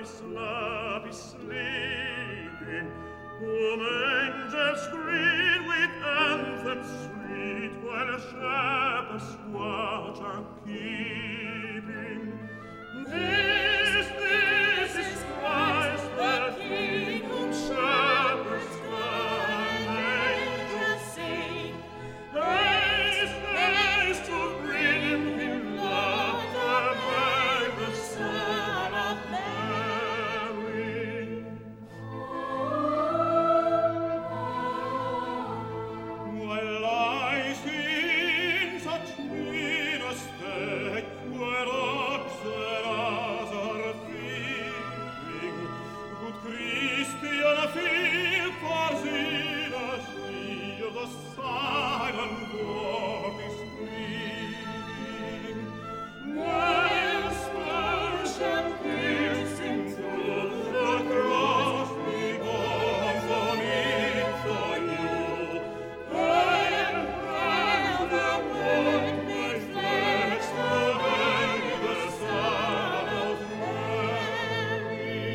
love is sleeping, whom angels greet with anthems sweet, while shepherds watch are keeping. This is Christ the King, whom shepherds and angels sing. Haste, haste to bring him love, the babe, the Son of Mary. While lies in such mean a state, where oxen are feeding, good Christian, feel for sinners, hear the silent word is pleading. While aspersion piercing through the cross becomes on it for you, while the Lord may flesh the babe, the Son of Mary.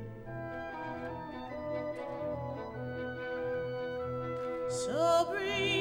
So breathe.